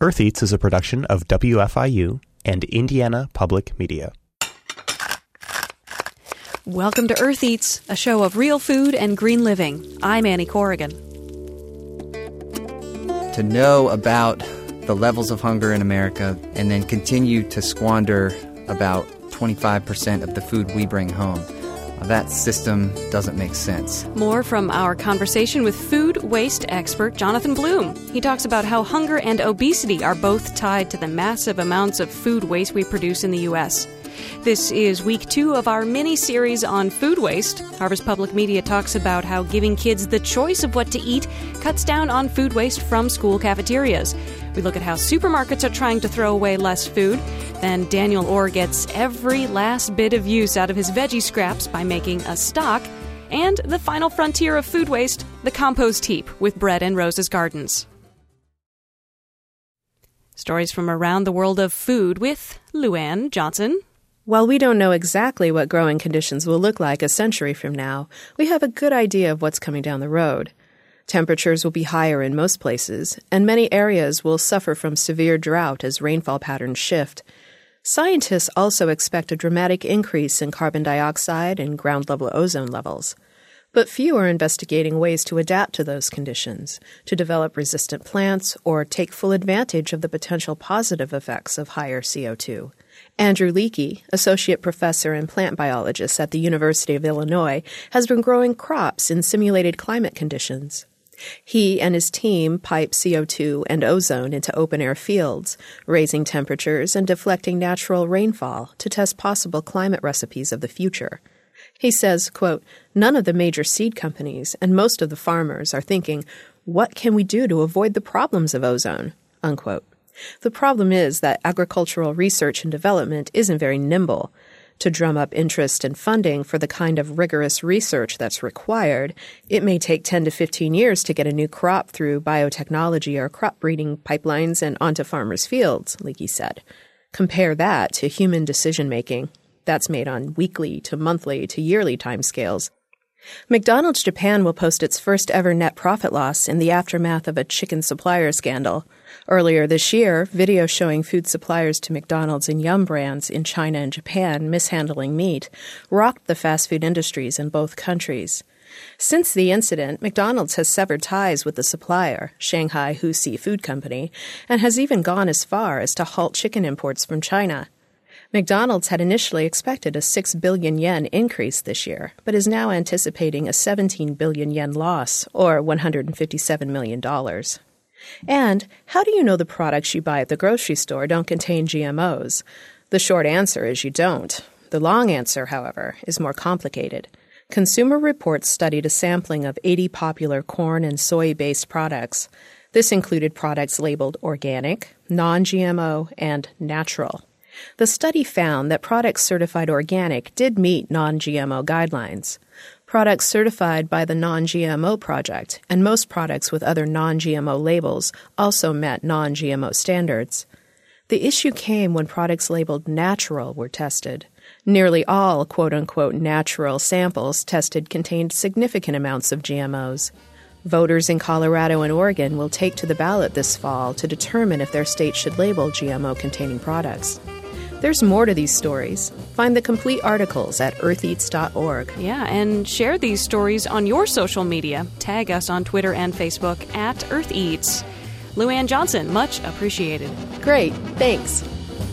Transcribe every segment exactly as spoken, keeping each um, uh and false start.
Earth Eats is a production of W F I U and Indiana Public Media. Welcome to Earth Eats, a show of real food and green living. I'm Annie Corrigan. To know about the levels of hunger in America and then continue to squander about twenty-five percent of the food we bring home, that system doesn't make sense. More from our conversation with food waste expert Jonathan Bloom. He talks about how hunger and obesity are both tied to the massive amounts of food waste we produce in the U S. This is week two of our mini-series on food waste. Harvest Public Media talks about how giving kids the choice of what to eat cuts down on food waste from school cafeterias. We look at how supermarkets are trying to throw away less food. Then Daniel Orr gets every last bit of use out of his veggie scraps by making a stock. And the final frontier of food waste, the compost heap with Bread and Roses Gardens. Stories from around the world of food with Luann Johnson. While we don't know exactly what growing conditions will look like a century from now, we have a good idea of what's coming down the road. Temperatures will be higher in most places, and many areas will suffer from severe drought as rainfall patterns shift. Scientists also expect a dramatic increase in carbon dioxide and ground-level ozone levels. But few are investigating ways to adapt to those conditions, to develop resistant plants, or take full advantage of the potential positive effects of higher C O two. Andrew Leakey, associate professor and plant biologist at the University of Illinois, has been growing crops in simulated climate conditions. He and his team pipe C O two and ozone into open-air fields, raising temperatures and deflecting natural rainfall to test possible climate recipes of the future. He says, quote, "None of the major seed companies and most of the farmers are thinking, what can we do to avoid the problems of ozone?" Unquote. The problem is that agricultural research and development isn't very nimble. To drum up interest and funding for the kind of rigorous research that's required, it may take ten to fifteen years to get a new crop through biotechnology or crop breeding pipelines and onto farmers' fields, Leakey said. Compare that to human decision-making. That's made on weekly to monthly to yearly timescales. McDonald's Japan will post its first ever net profit loss in the aftermath of a chicken supplier scandal. Earlier this year, video showing food suppliers to McDonald's and Yum brands in China and Japan mishandling meat rocked the fast food industries in both countries. Since the incident, McDonald's has severed ties with the supplier, Shanghai Husi Food Company, and has even gone as far as to halt chicken imports from China. McDonald's had initially expected a six billion yen increase this year, but is now anticipating a seventeen billion yen loss, or one hundred fifty-seven million dollars. And how do you know the products you buy at the grocery store don't contain G M Os? The short answer is you don't. The long answer, however, is more complicated. Consumer Reports studied a sampling of eighty popular corn and soy-based products. This included products labeled organic, non-G M O, and natural. The study found that products certified organic did meet non-G M O guidelines. Products certified by the Non-G M O Project and most products with other non-G M O labels also met non-G M O standards. The issue came when products labeled natural were tested. Nearly all quote-unquote natural samples tested contained significant amounts of G M Os. Voters in Colorado and Oregon will take to the ballot this fall to determine if their state should label G M O-containing products. There's more to these stories. Find the complete articles at earth eats dot org. Yeah, and share these stories on your social media. Tag us on Twitter and Facebook at EarthEats. Luann Johnson, much appreciated. Great, thanks.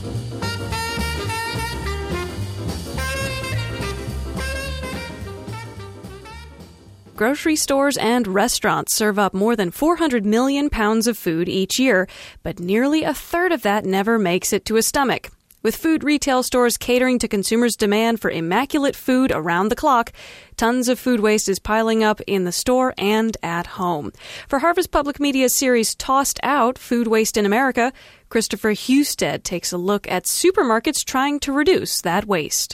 Grocery stores and restaurants serve up more than four hundred million pounds of food each year, but nearly a third of that never makes it to a stomach. With food retail stores catering to consumers' demand for immaculate food around the clock, tons of food waste is piling up in the store and at home. For Harvest Public Media's series Tossed Out, Food Waste in America, Christopher Husted takes a look at supermarkets trying to reduce that waste.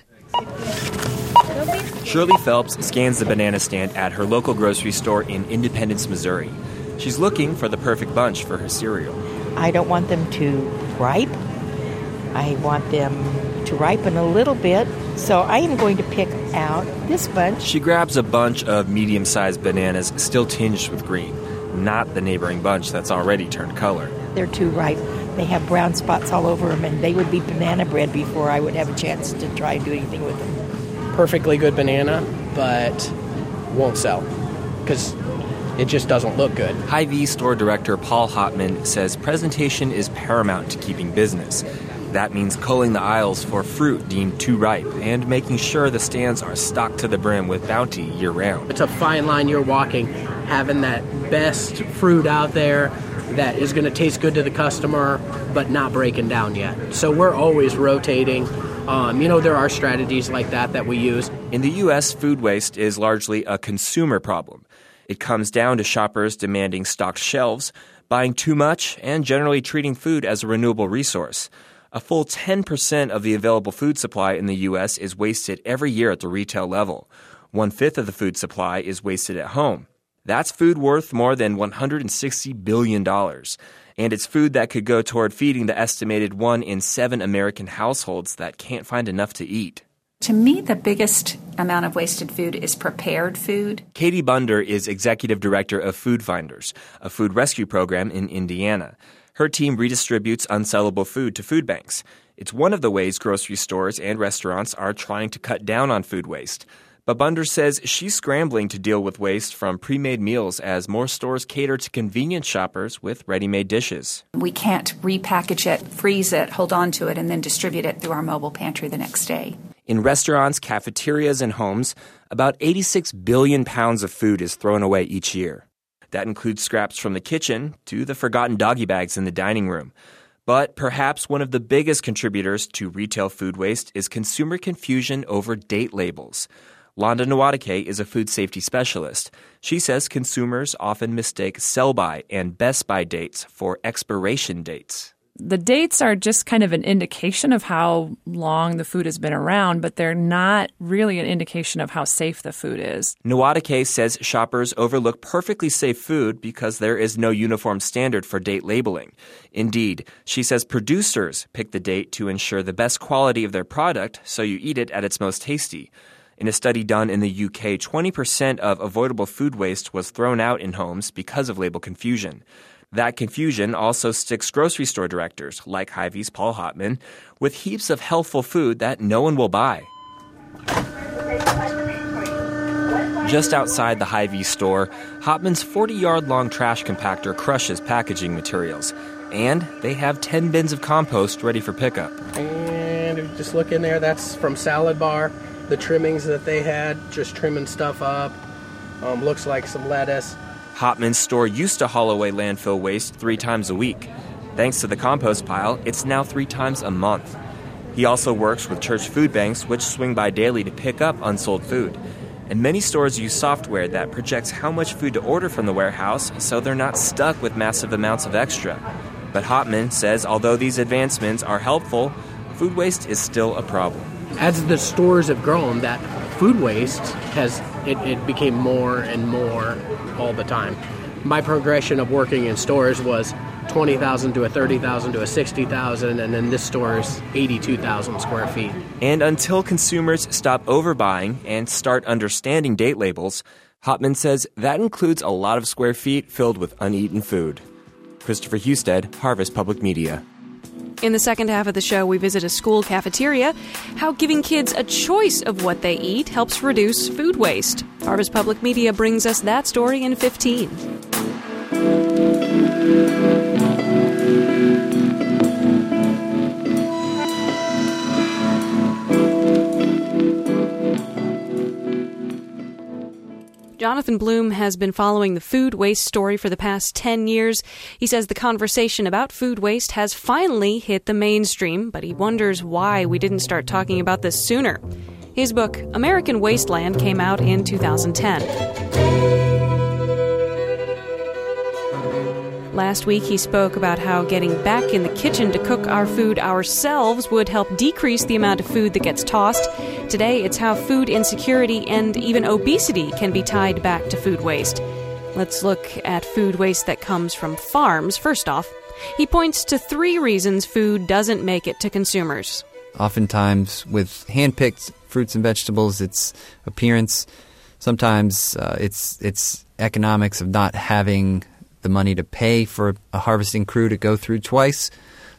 Shirley Phelps scans the banana stand at her local grocery store in Independence, Missouri. She's looking for the perfect bunch for her cereal. I don't want them to ripe. I want them to ripen a little bit, so I am going to pick out this bunch. She grabs a bunch of medium-sized bananas still tinged with green, not the neighboring bunch that's already turned color. They're too ripe They have brown spots all over them, and they would be banana bread before I would have a chance to try and do anything with them. Perfectly good banana, but won't sell because it just doesn't look good. Hy-Vee store director Paul Hotman says presentation is paramount to keeping business. That means culling the aisles for fruit deemed too ripe and making sure the stands are stocked to the brim with bounty year-round. It's a fine line you're walking, having that best fruit out there that is going to taste good to the customer but not breaking down yet. So we're always rotating. Um, you know, there are strategies like that that we use. In the U S, food waste is largely a consumer problem. It comes down to shoppers demanding stocked shelves, buying too much, and generally treating food as a renewable resource. A full ten percent of the available food supply in the U S is wasted every year at the retail level. One-fifth of the food supply is wasted at home. That's food worth more than one hundred sixty billion dollars. And it's food that could go toward feeding the estimated one in seven American households that can't find enough to eat. To me, the biggest amount of wasted food is prepared food. Katie Bunder is executive director of Food Finders, a food rescue program in Indiana. Her team redistributes unsellable food to food banks. It's one of the ways grocery stores and restaurants are trying to cut down on food waste. But Bunder says she's scrambling to deal with waste from pre-made meals as more stores cater to convenience shoppers with ready-made dishes. We can't repackage it, freeze it, hold on to it, and then distribute it through our mobile pantry the next day. In restaurants, cafeterias, and homes, about eighty-six billion pounds of food is thrown away each year. That includes scraps from the kitchen to the forgotten doggy bags in the dining room. But perhaps one of the biggest contributors to retail food waste is consumer confusion over date labels. Londa Nwadike is a food safety specialist. She says consumers often mistake sell-by and best-by dates for expiration dates. The dates are just kind of an indication of how long the food has been around, but they're not really an indication of how safe the food is. Nwadike says shoppers overlook perfectly safe food because there is no uniform standard for date labeling. Indeed, she says producers pick the date to ensure the best quality of their product so you eat it at its most tasty. In a study done in the U K, twenty percent of avoidable food waste was thrown out in homes because of label confusion. That confusion also sticks grocery store directors, like Hy-Vee's Paul Hotman, with heaps of healthful food that no one will buy. Just outside the Hy-Vee store, Hotman's forty-yard-long trash compactor crushes packaging materials, and they have ten bins of compost ready for pickup. And if you just look in there, that's from Salad Bar. The trimmings that they had, just trimming stuff up. Um, looks like some lettuce. Hotman's store used to haul away landfill waste three times a week. Thanks to the compost pile, it's now three times a month. He also works with church food banks, which swing by daily to pick up unsold food. And many stores use software that projects how much food to order from the warehouse so they're not stuck with massive amounts of extra. But Hotman says although these advancements are helpful, food waste is still a problem. As the stores have grown, that food waste has it, it became more and more all the time. My progression of working in stores was twenty thousand to a thirty thousand to a sixty thousand, and then this store is eighty-two thousand square feet. And until consumers stop overbuying and start understanding date labels, Hotman says that includes a lot of square feet filled with uneaten food. Christopher Husted, Harvest Public Media. In the second half of the show, we visit a school cafeteria, how giving kids a choice of what they eat helps reduce food waste. Harvest Public Media brings us that story in fifteen. Jonathan Bloom has been following the food waste story for the past ten years. He says the conversation about food waste has finally hit the mainstream, but he wonders why we didn't start talking about this sooner. His book, American Wasteland, came out in two thousand ten. Last week, he spoke about how getting back in the kitchen to cook our food ourselves would help decrease the amount of food that gets tossed. Today, it's how food insecurity and even obesity can be tied back to food waste. Let's look at food waste that comes from farms. First off, he points to three reasons food doesn't make it to consumers. Oftentimes, with hand-picked fruits and vegetables, it's appearance. Sometimes uh, it's it's economics of not having the money to pay for a harvesting crew to go through twice.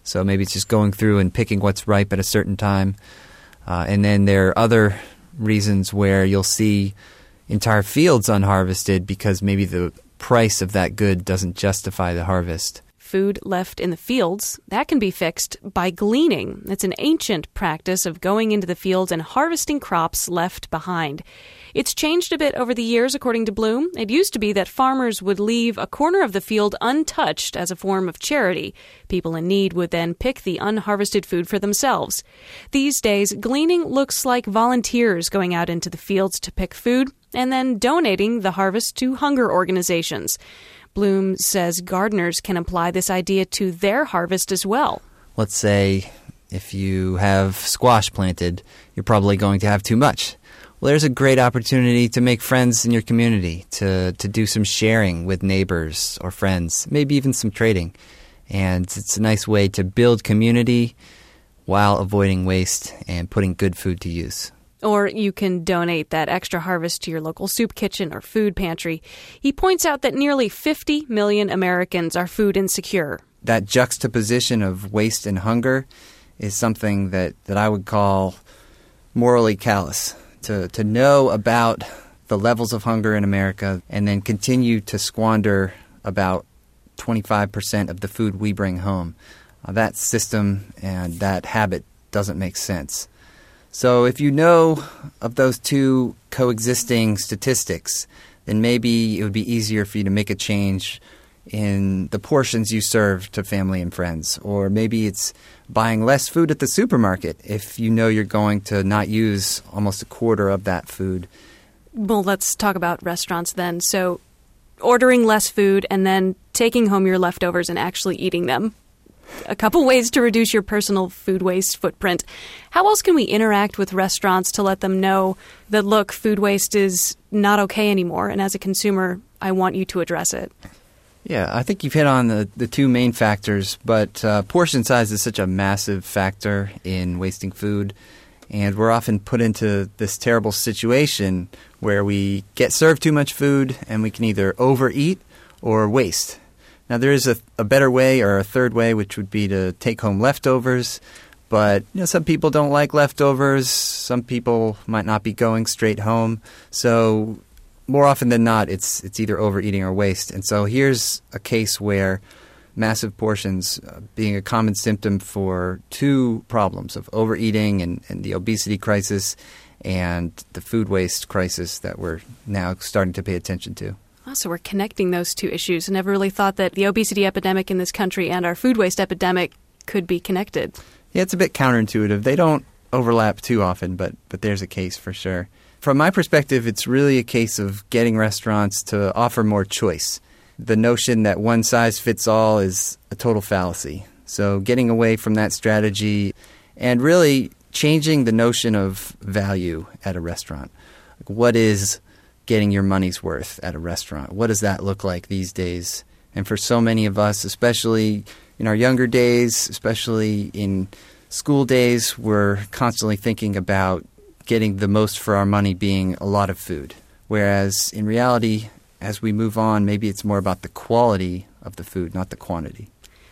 So maybe it's just going through and picking what's ripe at a certain time. Uh, and then there are other reasons where you'll see entire fields unharvested because maybe the price of that good doesn't justify the harvest. Food left in the fields, that can be fixed by gleaning. It's an ancient practice of going into the fields and harvesting crops left behind. It's changed a bit over the years, according to Bloom. It used to be that farmers would leave a corner of the field untouched as a form of charity. People in need would then pick the unharvested food for themselves. These days, gleaning looks like volunteers going out into the fields to pick food and then donating the harvest to hunger organizations. Bloom says gardeners can apply this idea to their harvest as well. Let's say if you have squash planted, you're probably going to have too much. Well, there's a great opportunity to make friends in your community, to, to do some sharing with neighbors or friends, maybe even some trading. And it's a nice way to build community while avoiding waste and putting good food to use. Or you can donate that extra harvest to your local soup kitchen or food pantry. He points out that nearly fifty million Americans are food insecure. That juxtaposition of waste and hunger is something that, that I would call morally callous. To, to know about the levels of hunger in America and then continue to squander about twenty-five percent of the food we bring home. Uh, that system and that habit doesn't make sense. So if you know of those two coexisting statistics, then maybe it would be easier for you to make a change in the portions you serve to family and friends. Or maybe it's buying less food at the supermarket if you know you're going to not use almost a quarter of that food. Well, let's talk about restaurants then. So ordering less food and then taking home your leftovers and actually eating them. A couple ways to reduce your personal food waste footprint. How else can we interact with restaurants to let them know that, look, food waste is not okay anymore, and as a consumer, I want you to address it? Yeah, I think you've hit on the, the two main factors, but uh, portion size is such a massive factor in wasting food, and we're often put into this terrible situation where we get served too much food and we can either overeat or waste. Now, there is a, a better way or a third way, which would be to take home leftovers. But you know, some people don't like leftovers. Some people might not be going straight home. So more often than not, it's it's either overeating or waste. And so here's a case where massive portions uh, being a common symptom for two problems of overeating and, and the obesity crisis and the food waste crisis that we're now starting to pay attention to. Oh, so we're connecting those two issues. I never really thought that the obesity epidemic in this country and our food waste epidemic could be connected. Yeah, it's a bit counterintuitive. They don't overlap too often, but but there's a case for sure. From my perspective, it's really a case of getting restaurants to offer more choice. The notion that one size fits all is a total fallacy. So getting away from that strategy and really changing the notion of value at a restaurant. Like, what is getting your money's worth at a restaurant? What does that look like these days? And for so many of us, especially in our younger days, especially in school days, we're constantly thinking about getting the most for our money being a lot of food. Whereas in reality, as we move on, maybe it's more about the quality of the food, not the quantity.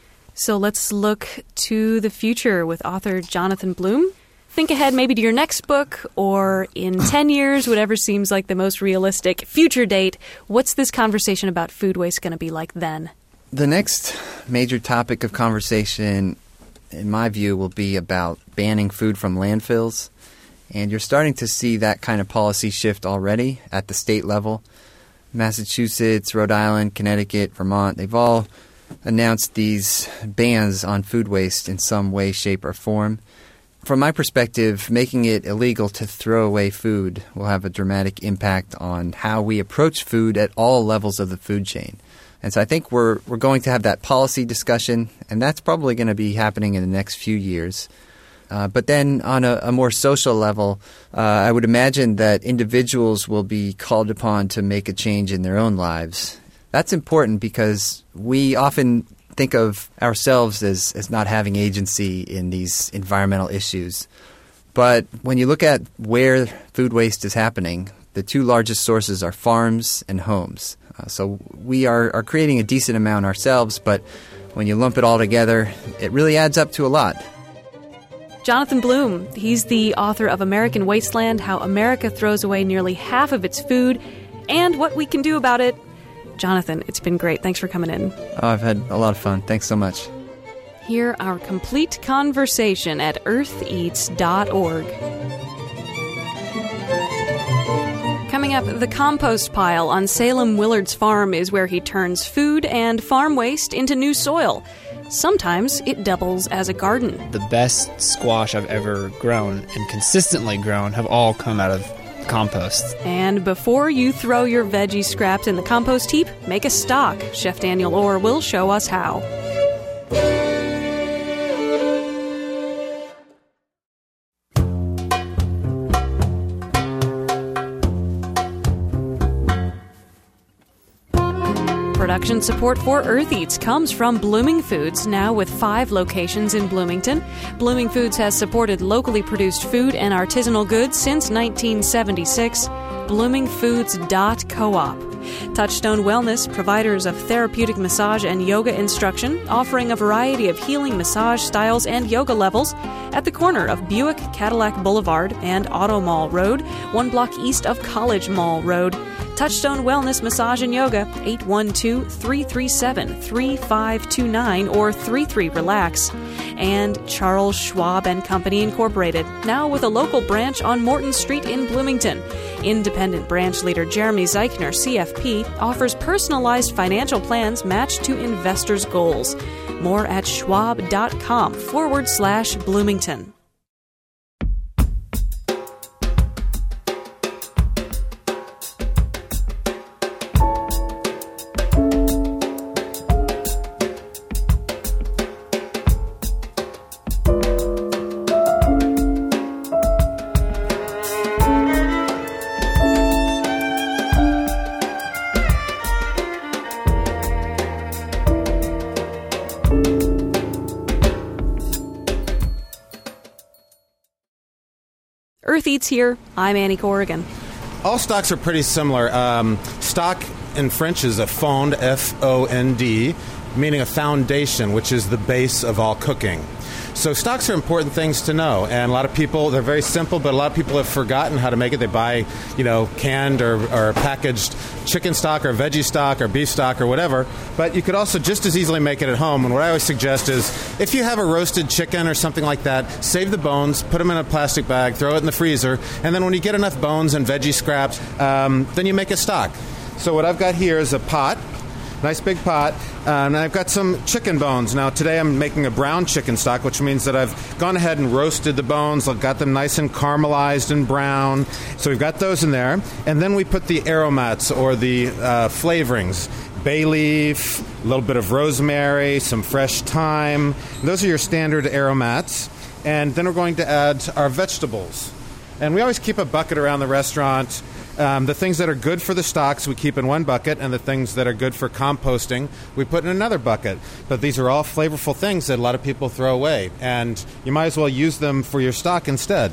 So let's look to the future with author Jonathan Bloom. Think ahead maybe to your next book or in ten years, whatever seems like the most realistic future date. What's this conversation about food waste going to be like then? The next major topic of conversation, in my view, will be about banning food from landfills. And you're starting to see that kind of policy shift already at the state level. Massachusetts, Rhode Island, Connecticut, Vermont, they've all announced these bans on food waste in some way, shape, or form. From my perspective, making it illegal to throw away food will have a dramatic impact on how we approach food at all levels of the food chain. And so I think we're we're going to have that policy discussion, and that's probably going to be happening in the next few years. Uh, but then on a, a more social level, uh, I would imagine that individuals will be called upon to make a change in their own lives. That's important because we often think of ourselves as, as not having agency in these environmental issues. But when you look at where food waste is happening, the two largest sources are farms and homes. Uh, so we are, are creating a decent amount ourselves, but when you lump it all together, it really adds up to a lot. Jonathan Bloom, he's the author of American Wasteland, How America Throws Away Nearly Half of Its Food, and What We Can Do About It. Jonathan, it's been great. Thanks for coming in. Oh, I've had a lot of fun. Thanks so much. Hear our complete conversation at earth eats dot org. Coming up, the compost pile on Salem Willard's farm is where he turns food and farm waste into new soil. Sometimes it doubles as a garden. The best squash I've ever grown and consistently grown have all come out of compost. And before you throw your veggie scraps in the compost heap, make a stock. Chef Daniel Orr will show us how. Production support for Earth Eats comes from Blooming Foods, now with five locations in Bloomington. Blooming Foods has supported locally produced food and artisanal goods since nineteen seventy-six. blooming foods dot coop. Touchstone Wellness, providers of therapeutic massage and yoga instruction, offering a variety of healing massage styles and yoga levels at the corner of Buick Cadillac Boulevard and Auto Mall Road, one block east of College Mall Road. Touchstone Wellness Massage and Yoga, eight one two, three three seven, three five two nine or three three relax. And Charles Schwab and Company Incorporated, now with a local branch on Morton Street in Bloomington. Independent branch leader Jeremy Zeichner, C F P, offers personalized financial plans matched to investors' goals. More at schwab.com forward slash Bloomington. Earth Eats here. I'm Annie Corrigan. All stocks are pretty similar. Um, stock in French is a fond, F O N D, meaning a foundation, which is the base of all cooking. So stocks are important things to know, and a lot of people, they're very simple, but a lot of people have forgotten how to make it. They buy, you know, canned or, or packaged chicken stock or veggie stock or beef stock or whatever, but you could also just as easily make it at home. And what I always suggest is if you have a roasted chicken or something like that, save the bones, put them in a plastic bag, throw it in the freezer, and then when you get enough bones and veggie scraps, um, then you make a stock. So what I've got here is a pot. Nice big pot, uh, and I've got some chicken bones. Now today I'm making a brown chicken stock, which means that I've gone ahead and roasted the bones. I've got them nice and caramelized and brown. So we've got those in there. And then we put the aromats, or the uh, flavorings. Bay leaf, a little bit of rosemary, some fresh thyme. Those are your standard aromats. And then we're going to add our vegetables. And we always keep a bucket around the restaurant. Um, the things that are good for the stocks we keep in one bucket, and the things that are good for composting we put in another bucket. But these are all flavorful things that a lot of people throw away, and you might as well use them for your stock instead.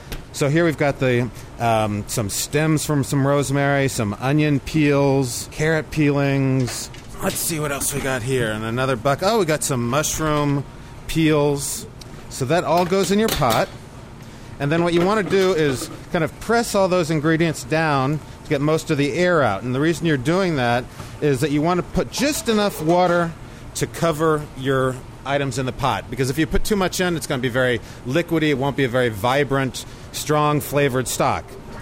So here we've got the um, some stems from some rosemary, some onion peels, carrot peelings. Let's see what else we got here. And another bucket. Oh, we got some mushroom peels. So that all goes in your pot. And then what you want to do is kind of press all those ingredients down to get most of the air out. And the reason you're doing that is that you want to put just enough water to cover your items in the pot. Because if you put too much in, it's going to be very liquidy. It won't be a very vibrant, strong flavored stock.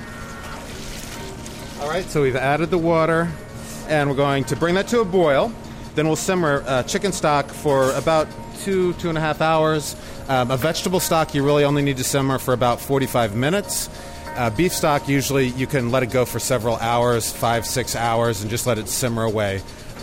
All right, so we've added the water, and we're going to bring that to a boil. Then we'll simmer uh, chicken stock for about two, two and a half hours. Um, a vegetable stock, you really only need to simmer for about forty-five minutes. Uh, beef stock, usually you can let it go for several hours, five, six hours, and just let it simmer away.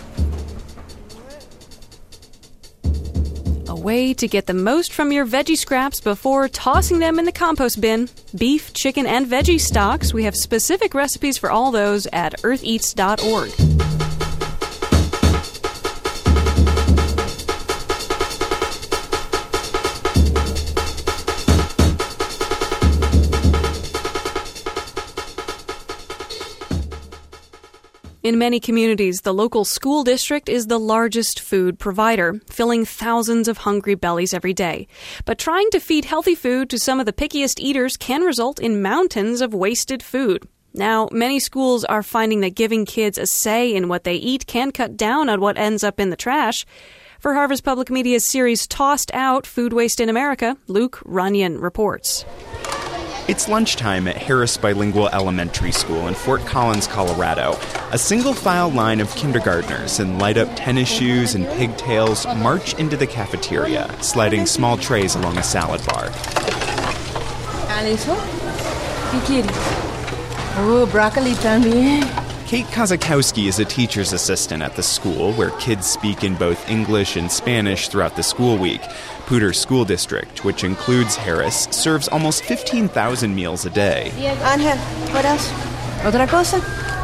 A way to get the most from your veggie scraps before tossing them in the compost bin. Beef, chicken, and veggie stocks. We have specific recipes for all those at earth eats dot org. In many communities, the local school district is the largest food provider, filling thousands of hungry bellies every day. But trying to feed healthy food to some of the pickiest eaters can result in mountains of wasted food. Now, many schools are finding that giving kids a say in what they eat can cut down on what ends up in the trash. For Harvest Public Media's series Tossed Out, Food Waste in America, Luke Runyon reports. It's lunchtime at Harris Bilingual Elementary School in Fort Collins, Colorado. A single-file line of kindergartners in light-up tennis shoes and pigtails march into the cafeteria, sliding small trays along a salad bar. Aliso, ¿qué quieres? Oh, broccoli también. Kate Kozakowski is a teacher's assistant at the school, where kids speak in both English and Spanish throughout the school week. Poudre School District, which includes Harris, serves almost fifteen thousand meals a day. Ángel, what else? Otra cosa?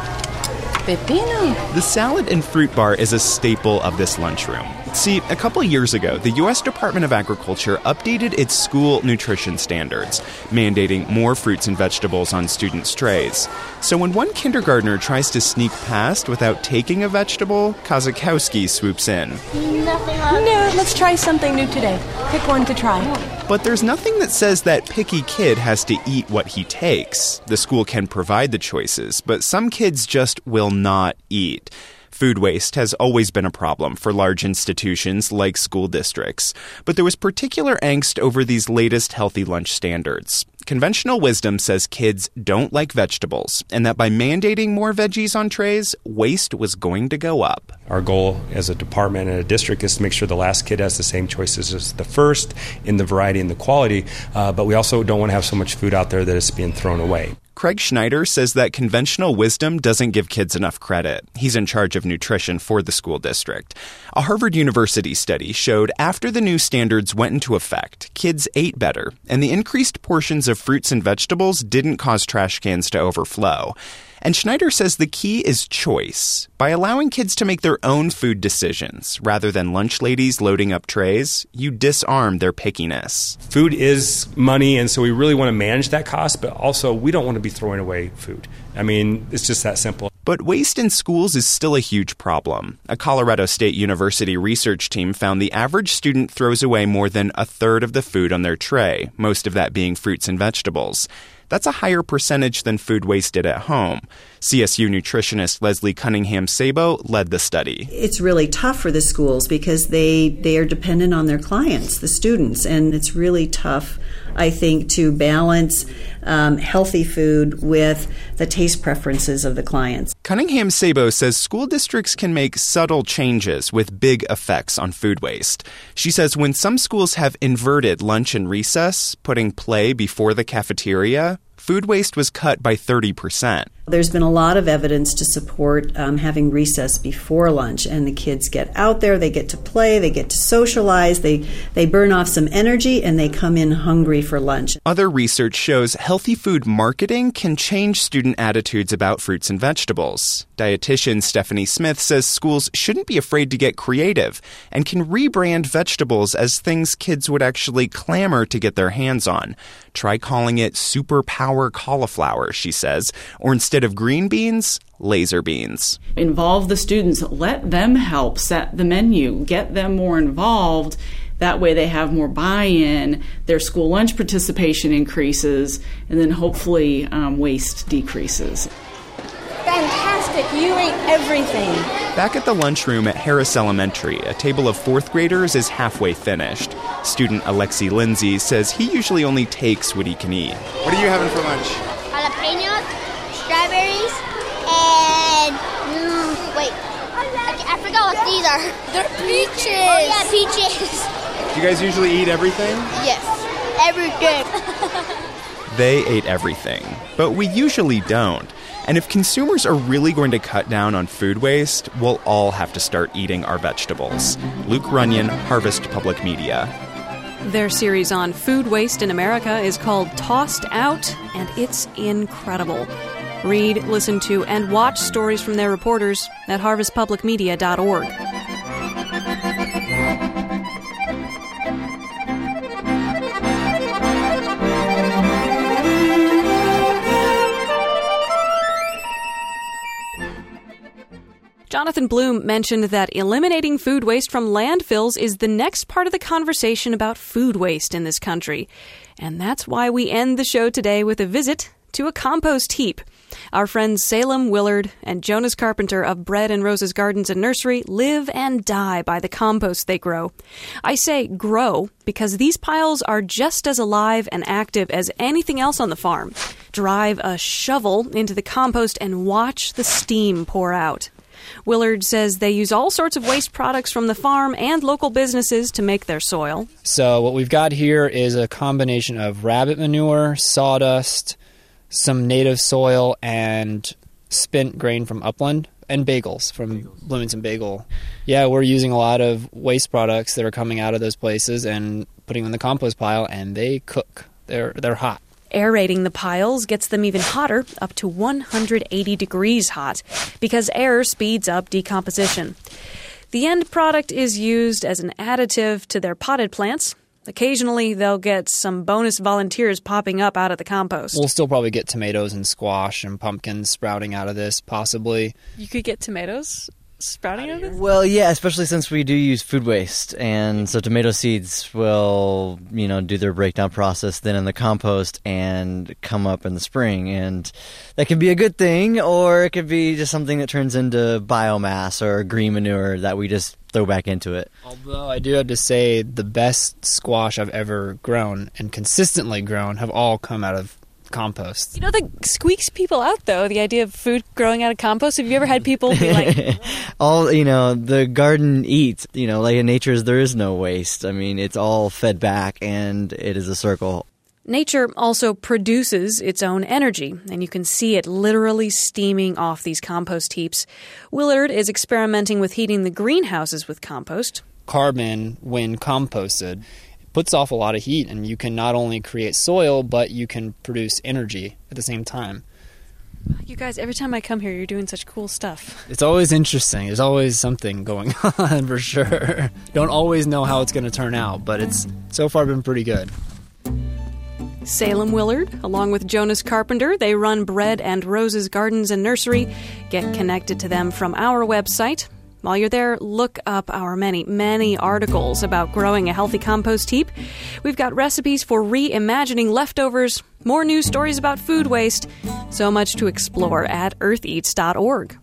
Pepino. The salad and fruit bar is a staple of this lunchroom. See, a couple years ago, the U S Department of Agriculture updated its school nutrition standards, mandating more fruits and vegetables on students' trays. So when one kindergartner tries to sneak past without taking a vegetable, Kozakowski swoops in. Nothing on. No, let's try something new today. Pick one to try. But there's nothing that says that picky kid has to eat what he takes. The school can provide the choices, but some kids just will not eat. Food waste has always been a problem for large institutions like school districts, but there was particular angst over these latest healthy lunch standards. Conventional wisdom says kids don't like vegetables, and that by mandating more veggies on trays, waste was going to go up. Our goal as a department and a district is to make sure the last kid has the same choices as the first in the variety and the quality, uh, but we also don't want to have so much food out there that it's being thrown away. Craig Schneider says that conventional wisdom doesn't give kids enough credit. He's in charge of nutrition for the school district. A Harvard University study showed after the new standards went into effect, kids ate better, and the increased portions of fruits and vegetables didn't cause trash cans to overflow. And Schneider says the key is choice. By allowing kids to make their own food decisions, rather than lunch ladies loading up trays, you disarm their pickiness. Food is money, and so we really want to manage that cost, but also we don't want to be throwing away food. I mean, it's just that simple. But waste in schools is still a huge problem. A Colorado State University research team found the average student throws away more than a third of the food on their tray, most of that being fruits and vegetables. That's a higher percentage than food wasted at home. C S U nutritionist Leslie Cunningham-Sabo led the study. It's really tough for the schools because they, they are dependent on their clients, the students, and it's really tough, I think, to balance um, healthy food with the taste preferences of the clients. Cunningham-Sabo says school districts can make subtle changes with big effects on food waste. She says when some schools have inverted lunch and recess, putting play before the cafeteria, food waste was cut by thirty percent. There's been a lot of evidence to support um, having recess before lunch, and the kids get out there, they get to play, they get to socialize, they, they burn off some energy, and they come in hungry for lunch. Other research shows healthy food marketing can change student attitudes about fruits and vegetables. Dietitian Stephanie Smith says schools shouldn't be afraid to get creative and can rebrand vegetables as things kids would actually clamor to get their hands on. Try calling it superpower cauliflower, she says, or instead of green beans, laser beans. Involve the students. Let them help set the menu. Get them more involved. That way they have more buy-in, their school lunch participation increases, and then hopefully um, waste decreases. Fantastic. You ate everything. Back at the lunchroom at Harris Elementary, a table of fourth graders is halfway finished. Student Alexi Lindsay says he usually only takes what he can eat. What are you having for lunch? Jalapenos, strawberries, and mm, wait, I, I forgot what these are. They're peaches. Oh yeah, peaches. Do you guys usually eat everything? Yes, everything. They ate everything, but we usually don't. And if consumers are really going to cut down on food waste, we'll all have to start eating our vegetables. Luke Runyon, Harvest Public Media. Their series on food waste in America is called Tossed Out, and it's incredible. Read, listen to, and watch stories from their reporters at harvest public media dot org. Jonathan Bloom mentioned that eliminating food waste from landfills is the next part of the conversation about food waste in this country. And that's why we end the show today with a visit to a compost heap. Our friends Salem Willard and Jonas Carpenter of Bread and Roses Gardens and Nursery live and die by the compost they grow. I say grow because these piles are just as alive and active as anything else on the farm. Drive a shovel into the compost and watch the steam pour out. Willard says they use all sorts of waste products from the farm and local businesses to make their soil. So what we've got here is a combination of rabbit manure, sawdust, some native soil, and spent grain from Upland, and bagels from bagels. Bloomington Bagel. Yeah, we're using a lot of waste products that are coming out of those places and putting them in the compost pile, and they cook. They're they're hot. Aerating the piles gets them even hotter, up to one hundred eighty degrees hot, because air speeds up decomposition. The end product is used as an additive to their potted plants. Occasionally, they'll get some bonus volunteers popping up out of the compost. We'll still probably get tomatoes and squash and pumpkins sprouting out of this, possibly. You could get tomatoes sprouting out of this? Well, yeah, especially since we do use food waste. And so tomato seeds will, you know, do their breakdown process then in the compost and come up in the spring. And that can be a good thing, or it could be just something that turns into biomass or green manure that we just throw back into it. Although I do have to say the best squash I've ever grown and consistently grown have all come out of compost. You know, that squeaks people out, though, the idea of food growing out of compost. Have you ever had people be like... all, you know, the garden eats. You know, like in nature, there is no waste. I mean, it's all fed back, and it is a circle. Nature also produces its own energy, and you can see it literally steaming off these compost heaps. Willard is experimenting with heating the greenhouses with compost. Carbon, when composted, puts off a lot of heat, and you can not only create soil, but you can produce energy at the same time. You guys, every time I come here, you're doing such cool stuff. It's always interesting. There's always something going on, for sure. Don't always know how it's going to turn out, but it's so far been pretty good. Salem Willard, along with Jonas Carpenter, they run Bread and Roses Gardens and Nursery. Get connected to them from our website. While you're there, look up our many, many articles about growing a healthy compost heap. We've got recipes for reimagining leftovers, more news stories about food waste, so much to explore at earth eats dot org.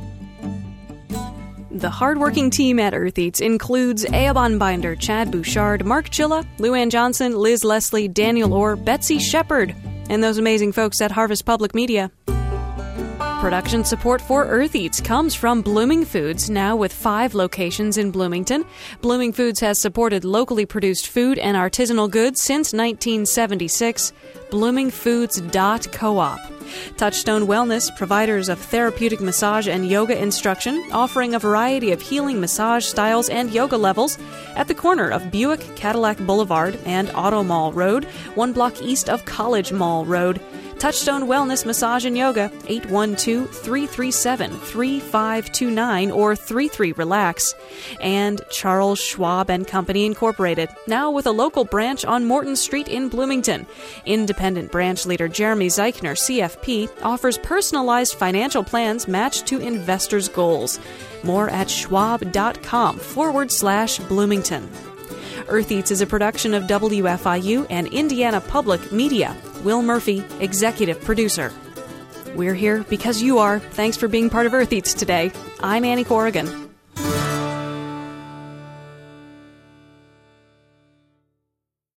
The hardworking team at Earth Eats includes Eoban Binder, Chad Bouchard, Mark Chilla, Luann Johnson, Liz Leslie, Daniel Orr, Betsy Shepard, and those amazing folks at Harvest Public Media. Production support for Earth Eats comes from Blooming Foods, now with five locations in Bloomington. Blooming Foods has supported locally produced food and artisanal goods since nineteen seventy-six. blooming foods dot coop. Touchstone Wellness, providers of therapeutic massage and yoga instruction, offering a variety of healing massage styles and yoga levels at the corner of Buick Cadillac Boulevard and Auto Mall Road, one block east of College Mall Road. Touchstone Wellness Massage and Yoga, eight one two, three three seven, three five two nine or three three relax. And Charles Schwab and Company Incorporated, now with a local branch on Morton Street in Bloomington. Independent branch leader Jeremy Zeichner, C F P, offers personalized financial plans matched to investors' goals. More at schwab.com forward slash Bloomington. Earth Eats is a production of W F I U and Indiana Public Media. Will Murphy, executive producer. We're here because you are. Thanks for being part of Earth Eats today. I'm Annie Corrigan.